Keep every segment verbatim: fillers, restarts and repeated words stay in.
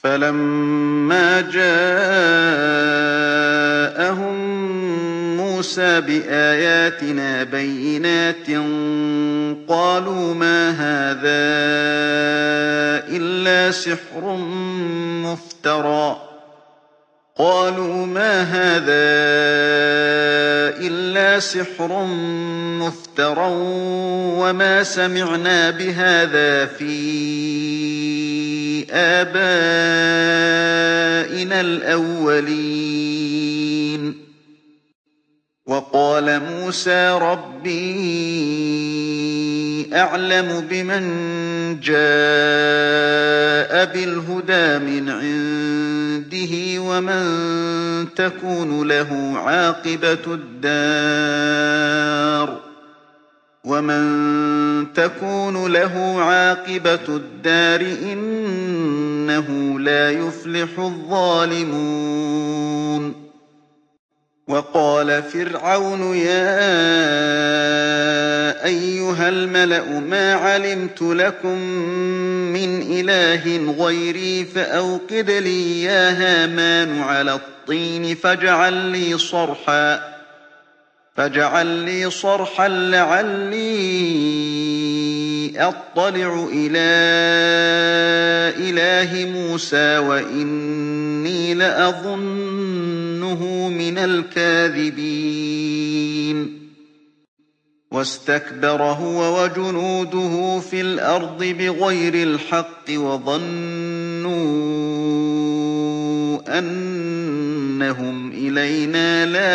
فَلَمَّا جَاءَهُم مُّوسَىٰ بِآيَاتِنَا بَيِّنَاتٍ قَالُوا مَا هَٰذَا إِلَّا سِحْرٌ مُّفْتَرًى قَالُوا مَا هَٰذَا إِلَّا سِحْرٌ مُّفْتَرًى وَمَا سَمِعْنَا بِهَٰذَا فِي آبَائِنَا الْأَوَّلِينَ وَقَالَ مُوسَىٰ رَبِّي أَعْلَمُ بِمَن جَاءَ بِالْهُدَىٰ مِنْ عِندِهِ وَمَن تَكُونُ لَهُ عَاقِبَةُ الدَّارِ وَمَن تَكُونُ لَهُ عَاقِبَةُ الدَّارِ إِنَّهُ لَا يُفْلِحُ الظَّالِمُونَ وَقَالَ فِرْعَوْنُ يَا أَيُّهَا الْمَلَأُ مَا عَلِمْتُ لَكُم مِّنْ إِلَٰهٍ غَيْرِي فَأَوْقِدْ لِي يَا هَامَانُ عَلَى الطِّينِ فَاجْعَل لِّي صَرْحًا فاجعل لي صرحا لعلي أطلع إلى إله موسى وإني لأظنه من الكاذبين واستكبر هو وجنوده في الأرض بغير الحق وظنوا أنهم إلينا لا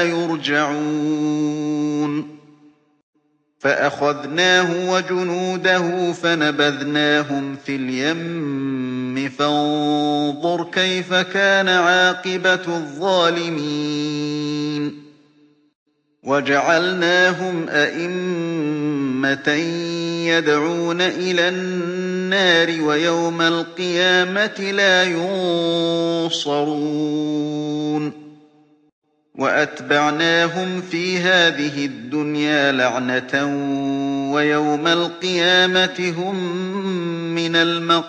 يرجعون فأخذناه وجنوده فنبذناهم في اليم فانظر كيف كان عاقبة الظالمين وجعلناهم أئمة يدعون إلى النار ويوم القيامة لا ينصرون وأتبعناهم في هذه الدنيا لعنة ويوم القيامة هم من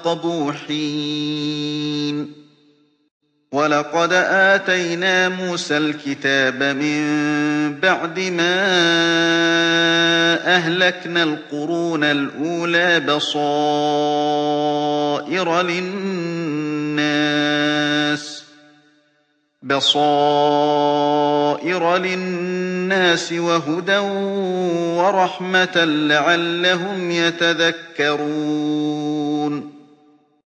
المقبوحين وَلَقَدْ آتَيْنَا مُوسَى الْكِتَابَ مِن بَعْدِ مَا أَهْلَكْنَا الْقُرُونَ الْأُولَىٰ بَصَائِرَ لِلنَّاسِ بَصَائِرَ لِلنَّاسِ وَهُدًى وَرَحْمَةً لَّعَلَّهُمْ يَتَذَكَّرُونَ